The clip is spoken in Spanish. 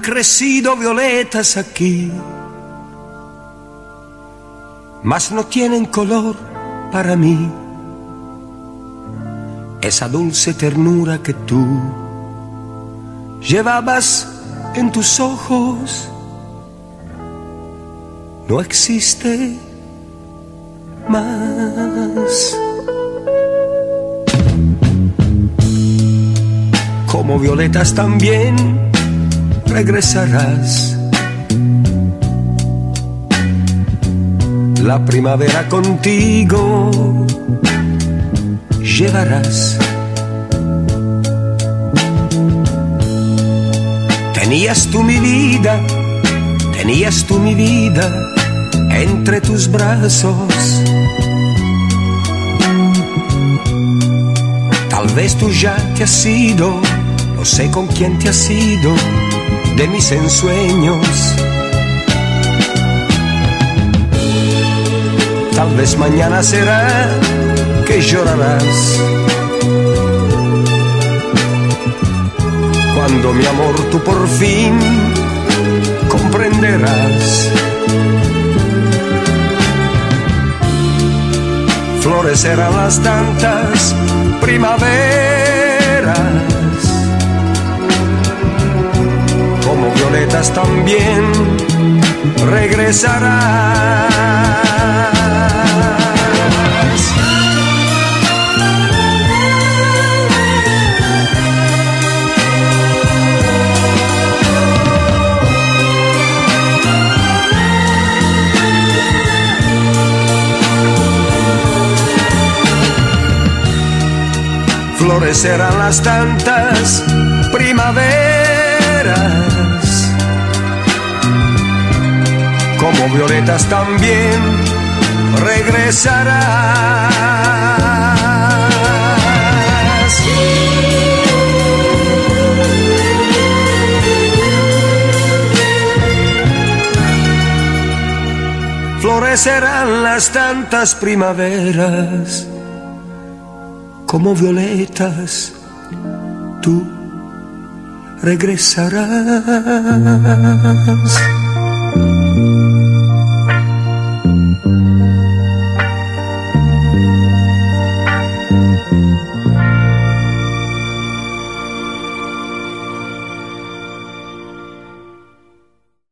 crecido violetas aquí, mas no tienen color para mí. Esa dulce ternura que tú llevabas en tus ojos no existe más. Como violetas también regresarás. La primavera contigo llevarás. Tenías tú mi vida entre tus brazos. Tal vez tú ya te has ido, no sé con quién te has ido de mis ensueños. Tal vez mañana será que llorarás cuando mi amor tú por fin comprenderás. Florecerán las tantas primaveras, como violetas también regresarás. Florecerán las tantas primaveras, como violetas también regresarás. Florecerán las tantas primaveras, como violetas tú regresarás.